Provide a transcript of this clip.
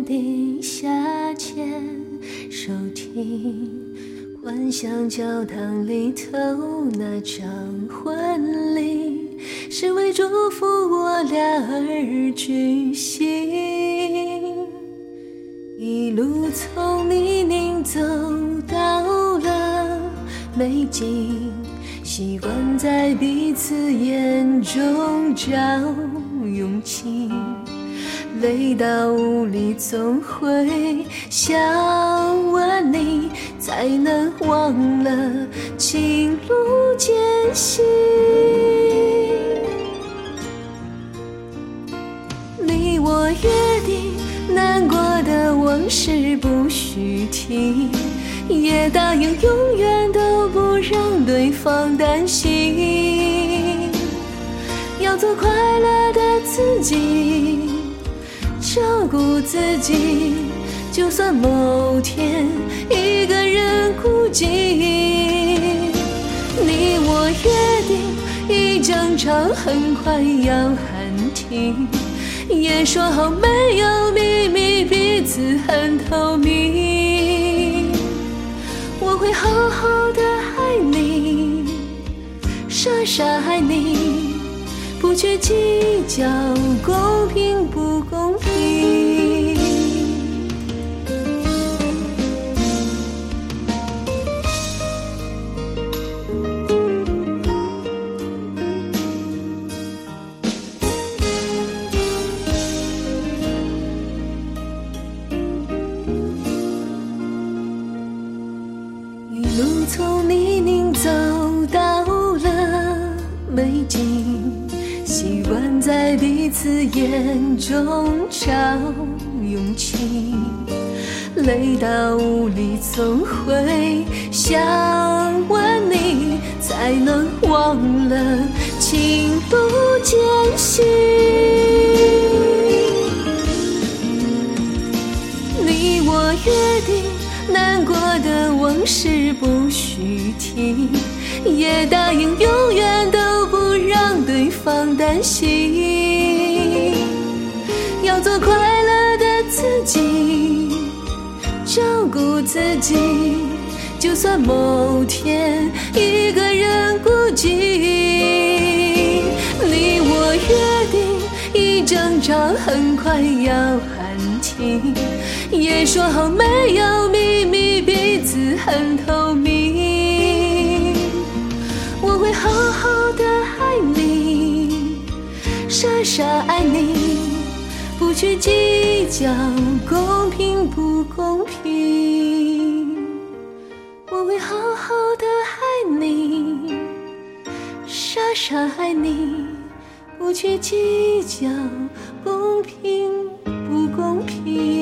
定下前收听，幻想教堂里头那场婚礼是为祝福我俩而举行，一路从泥泞走到了美景，习惯在彼此眼中找勇气，累到无力总会想问你，才能忘了情路艰辛。你我约定难过的往事不许提，也答应永远都不让对方担心，要做快乐的自己，照顾自己，就算某天一个人孤寂。你我约定一整场很快要喊停，也说好没有秘密，彼此很透明。我会好好的爱你，傻傻爱你，不去计较公平不公平。一路从泥泞走到了美景，习惯在彼此眼中找勇气，累到无力总会想问你，才能忘了情路艰辛。你我约定难过的往事不许提，也答应永远都不让对方担心，要做快乐的自己，照顾自己，就算某天一个人孤寂。你我约定一整场很快要喊停，也说好没有秘密，彼此很透明。我会好好的爱你，傻傻爱你，不去计较公平不公平。我会好好的爱你，傻傻爱你，不去计较公平不公平。